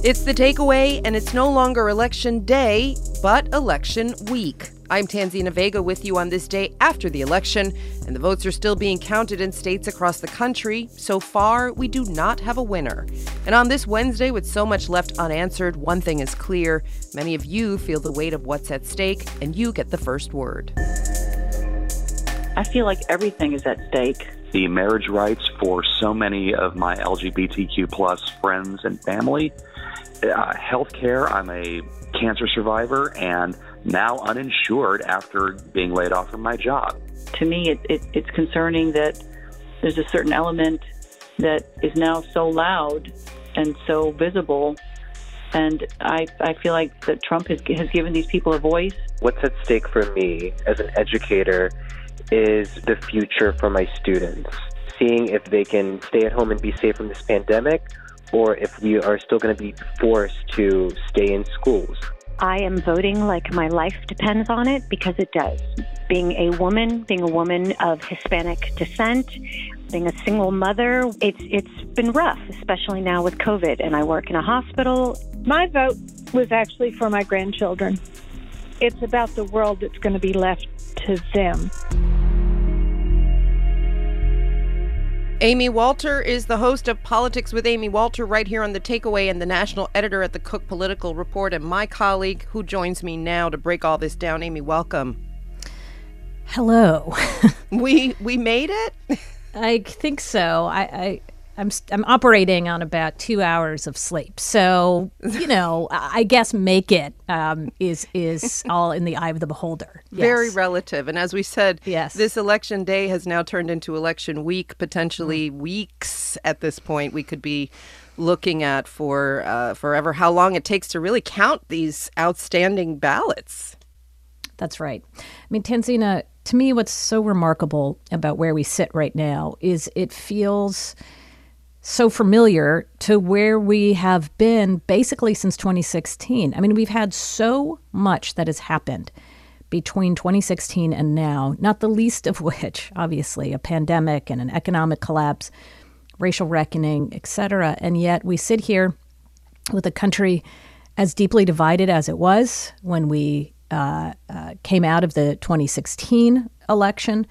It's The Takeaway, and it's no longer election day, but election week. I'm Tanzina Vega with you on this day after the election, and the votes are still being counted in states across the country. So far, we do not have a winner. And on this Wednesday, with so much left unanswered, one thing is clear. Many of you feel the weight of what's at stake, and you get the first word. I feel like everything is at stake. The marriage rights for so many of my LGBTQ plus friends and family. Healthcare, I'm a cancer survivor and now uninsured after being laid off from my job. To me, it's concerning that there's a certain element that is now so loud and so visible. And I feel like that Trump has given these people a voice. What's at stake for me as an educator is the future for my students, seeing if they can stay at home and be safe from this pandemic, or if we are still going to be forced to stay in schools. I am voting like my life depends on it, because it does. Being a woman of Hispanic descent, being a single mother, it's been rough, especially now with COVID, and I work in a hospital. My vote was actually for my grandchildren. It's about the world that's going to be left to them. Amy Walter is the host of Politics with Amy Walter right here on The Takeaway, and the national editor at the Cook Political Report, and my colleague who joins me now to break all this down. Amy, welcome. Hello. We made it? I think so. I'm operating on about 2 hours of sleep. So, I guess make it is all in the eye of the beholder. Yes. Very relative. And as we said, yes, this election day has now turned into election week, potentially weeks at this point. We could be looking at for forever how long it takes to really count these outstanding ballots. That's right. I mean, Tanzina, to me, what's so remarkable about where we sit right now is it feels so familiar to where we have been basically since 2016. I mean, we've had so much that has happened between 2016 and now, not the least of which, obviously, a pandemic and an economic collapse, racial reckoning, et cetera. And yet we sit here with a country as deeply divided as it was when we came out of the 2016 election.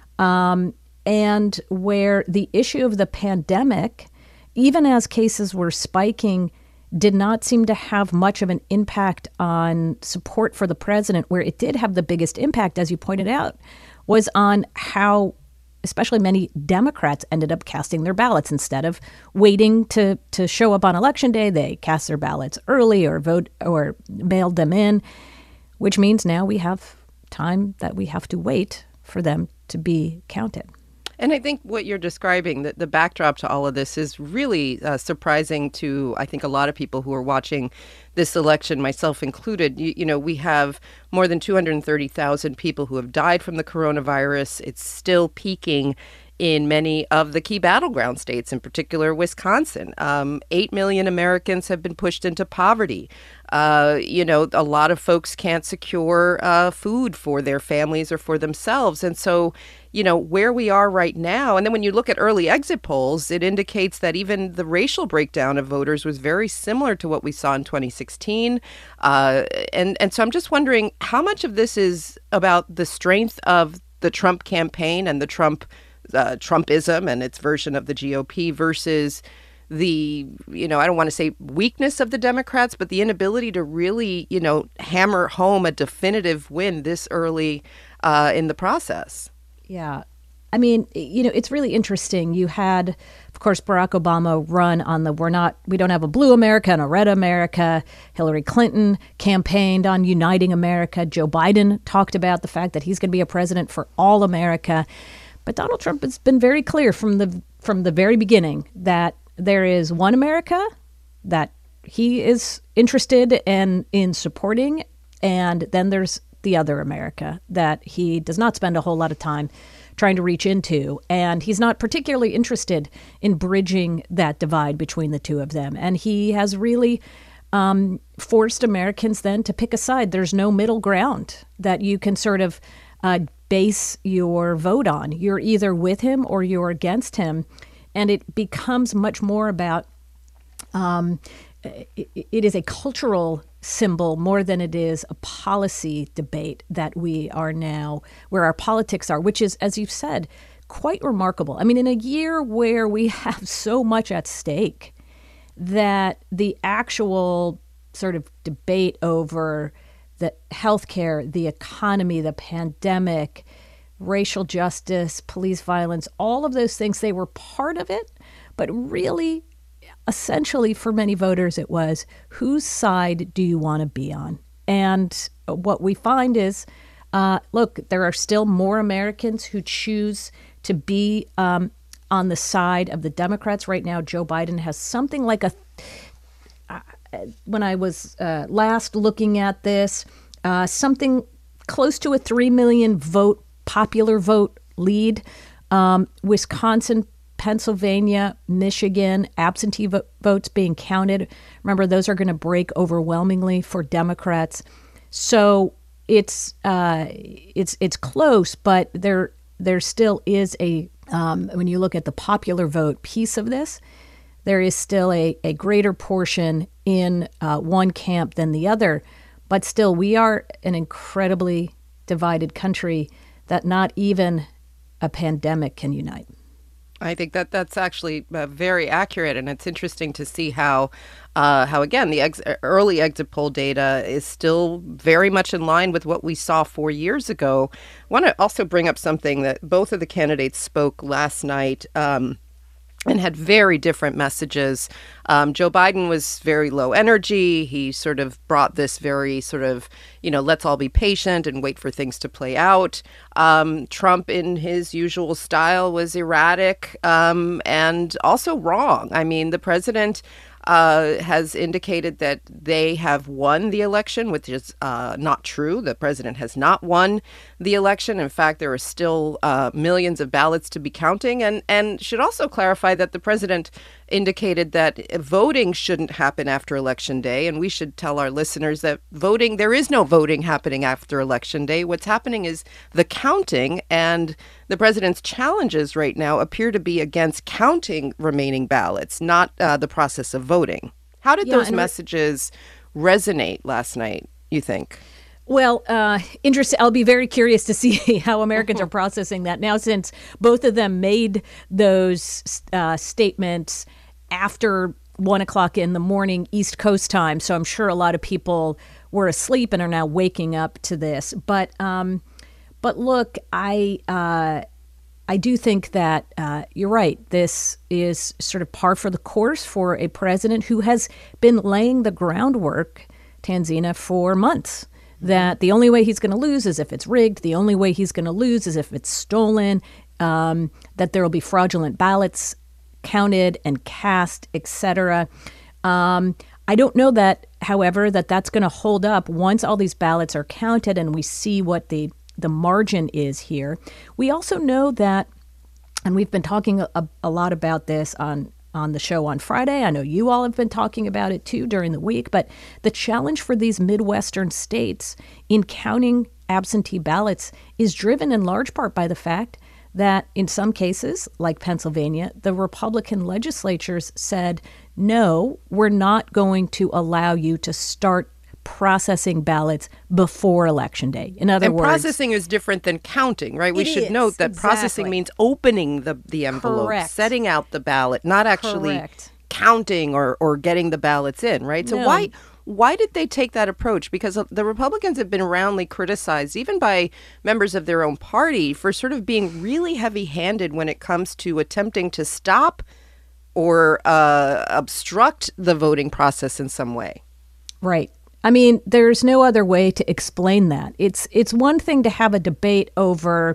And where the issue of the pandemic, even as cases were spiking, did not seem to have much of an impact on support for the president. Where it did have the biggest impact, as you pointed out, was on how especially many Democrats ended up casting their ballots. Instead of waiting to show up on Election Day, they cast their ballots early or mailed them in, which means now we have time that we have to wait for them to be counted. And I think what you're describing, the backdrop to all of this, is really surprising to, I think, a lot of people who are watching this election, myself included. We have more than 230,000 people who have died from the coronavirus. It's still peaking in many of the key battleground states, in particular Wisconsin. 8 million Americans have been pushed into poverty. A lot of folks can't secure food for their families or for themselves. And so, where we are right now, and then when you look at early exit polls, it indicates that even the racial breakdown of voters was very similar to what we saw in 2016. And so I'm just wondering how much of this is about the strength of the Trump campaign and the Trumpism and its version of the GOP versus the, I don't want to say weakness of the Democrats, but the inability to really, hammer home a definitive win this early in the process. Yeah. I mean, it's really interesting. You had, of course, Barack Obama run on we don't have a blue America and a red America. Hillary Clinton campaigned on uniting America. Joe Biden talked about the fact that he's going to be a president for all America. But Donald Trump has been very clear from the very beginning that there is one America that he is interested in supporting, and then there's the other America that he does not spend a whole lot of time trying to reach into. And he's not particularly interested in bridging that divide between the two of them. And he has really forced Americans then to pick a side. There's no middle ground that you can sort of base your vote on. You're either with him or you're against him. And it becomes much more about it is a cultural symbol more than it is a policy debate that we are now, where our politics are, which is, as you've said, quite remarkable. I mean, in a year where we have so much at stake, that the actual sort of debate over the healthcare, the economy, the pandemic, racial justice, police violence, all of those things, they were part of it, but really, essentially for many voters, it was, whose side do you want to be on? And what we find is, look, there are still more Americans who choose to be on the side of the Democrats. Right now, Joe Biden has something like when I was last looking at this, something close to a 3 million vote, popular vote lead. Wisconsin, Pennsylvania, Michigan, absentee votes being counted. Remember, those are going to break overwhelmingly for Democrats. So it's close, but there still is when you look at the popular vote piece of this, there is still a greater portion in one camp than the other. But still, we are an incredibly divided country that not even a pandemic can unite. I think that's actually very accurate, and it's interesting to see how again, the early exit poll data is still very much in line with what we saw 4 years ago. I want to also bring up something that both of the candidates spoke last night and had very different messages. Joe Biden was very low energy. He sort of brought this very sort of, let's all be patient and wait for things to play out. Trump, in his usual style, was erratic and also wrong. I mean, the president has indicated that they have won the election, which is not true. The president has not won the election. In fact, there are still millions of ballots to be counting, and should also clarify that the president indicated that voting shouldn't happen after Election Day, and we should tell our listeners that there is no voting happening after Election Day. What's happening is the counting, and the president's challenges right now appear to be against counting remaining ballots, not the process of voting. How did those messages resonate last night, you think? Well, interesting. I'll be very curious to see how Americans are processing that now, since both of them made those statements after 1 o'clock in the morning East Coast time. So I'm sure a lot of people were asleep and are now waking up to this. But look, I do think that you're right. This is sort of par for the course for a president who has been laying the groundwork, Tanzina, for months. That the only way he's going to lose is if it's rigged. The only way he's going to lose is if it's stolen. That there will be fraudulent ballots counted and cast, etc. I don't know that, however, that's going to hold up once all these ballots are counted and we see what the margin is here. We also know that, and we've been talking a lot about this on the show on Friday. I know you all have been talking about it too during the week, but the challenge for these Midwestern states in counting absentee ballots is driven in large part by the fact that in some cases, like Pennsylvania, the Republican legislatures said, no, we're not going to allow you to start processing ballots before Election Day. In other words, processing is different than counting, right? We should note that processing means opening the envelope, Correct. Setting out the ballot, not actually Correct. counting or getting the ballots in, right? So why did they take that approach? Because the Republicans have been roundly criticized, even by members of their own party, for sort of being really heavy-handed when it comes to attempting to stop or obstruct the voting process in some way. Right. I mean, there's no other way to explain that. It's one thing to have a debate over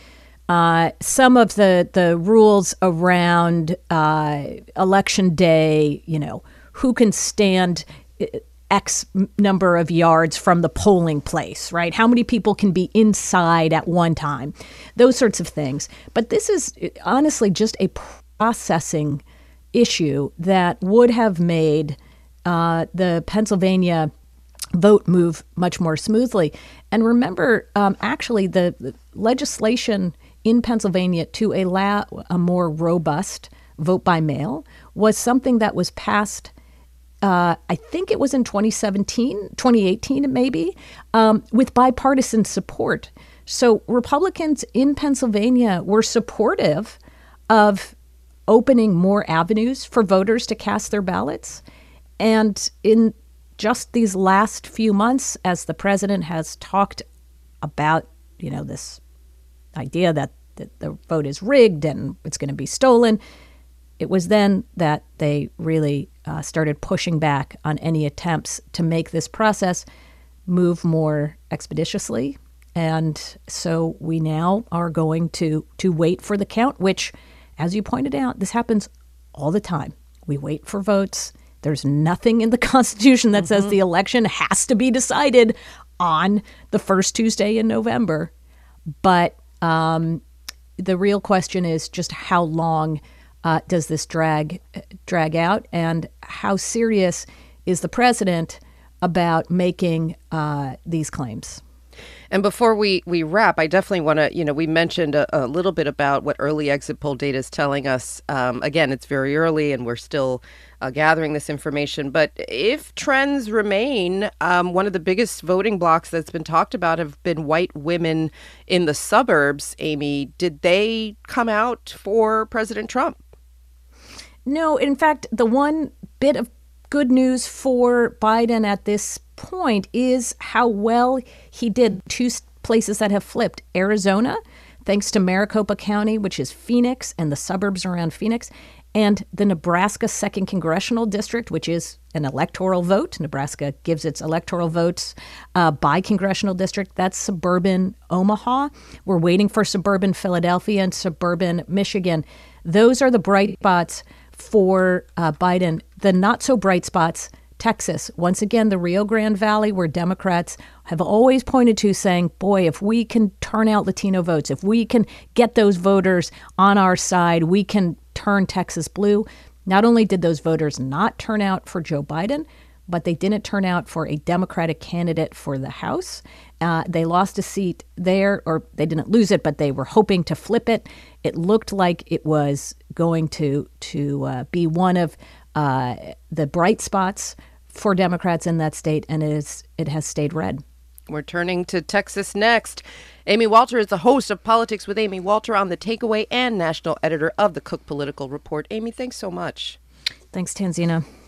some of the rules around Election Day, who can stand X number of yards from the polling place, right? How many people can be inside at one time? Those sorts of things. But this is honestly just a processing issue that would have made the Pennsylvania vote move much more smoothly. And remember, actually, the legislation in Pennsylvania to allow a more robust vote by mail was something that was passed I think it was in 2018 maybe, with bipartisan support. So Republicans in Pennsylvania were supportive of opening more avenues for voters to cast their ballots. And in just these last few months, as the president has talked about, this idea that the vote is rigged and it's going to be stolen, it was then that they really started pushing back on any attempts to make this process move more expeditiously. And so we now are going to wait for the count, which, as you pointed out, this happens all the time. We wait for votes. There's nothing in the Constitution that says the election has to be decided on the first Tuesday in November. But the real question is just how long does this drag out, and how serious is the president about making these claims? And before we wrap, I definitely want to, we mentioned a little bit about what early exit poll data is telling us. Again, it's very early and we're still gathering this information. But if trends remain, one of the biggest voting blocks that's been talked about have been white women in the suburbs. Amy, did they come out for President Trump? No, in fact, the one bit of good news for Biden at this point is how well he did. Two places that have flipped: Arizona, thanks to Maricopa County, which is Phoenix and the suburbs around Phoenix, and the Nebraska 2nd Congressional District, which is an electoral vote. Nebraska gives its electoral votes by congressional district. That's suburban Omaha. We're waiting for suburban Philadelphia and suburban Michigan. Those are the bright spots for Biden. The not so bright spots: Texas, once again, the Rio Grande Valley, where Democrats have always pointed to, saying, boy, if we can turn out Latino votes, if we can get those voters on our side, we can turn Texas blue. Not only did those voters not turn out for Joe Biden, but they didn't turn out for a Democratic candidate for the House. They lost a seat there, or they didn't lose it, but they were hoping to flip it. It looked like it was going to be one of the bright spots for Democrats in that state, and it has stayed red. We're turning to Texas next. Amy Walter is the host of Politics with Amy Walter on The Takeaway and national editor of the Cook Political Report. Amy, thanks so much. Thanks, Tanzina.